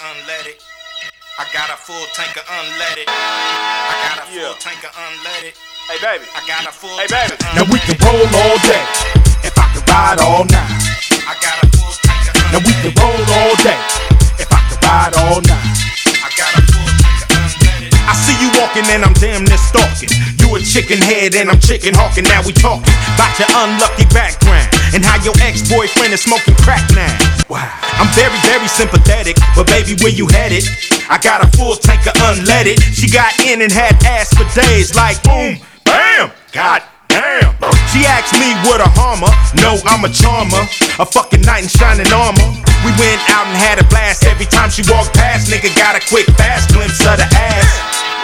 unleaded. I got a full tank of unleaded. I got a full tank of unleaded. Hey baby, I got a full hey tank baby. of Now we can roll all day if I can ride all night. I got a full tank of unleaded. Now we can roll all day if I can ride all night. I got a full tank of unleaded. I see you walking and I'm damn near stalking. You a chicken head and I'm chicken hawking. Now we talking about your unlucky background and how your ex-boyfriend is smoking crack now. Wow, I'm very, very sympathetic, but baby, where you headed? I got a full tank of unleaded. She got in and had ass for days, like boom, bam, god damn. She asked me what a harmer. No, I'm a charmer, a fucking knight in shining armor. We went out and had a blast. Every time she walked past, nigga got a quick fast glimpse of the ass.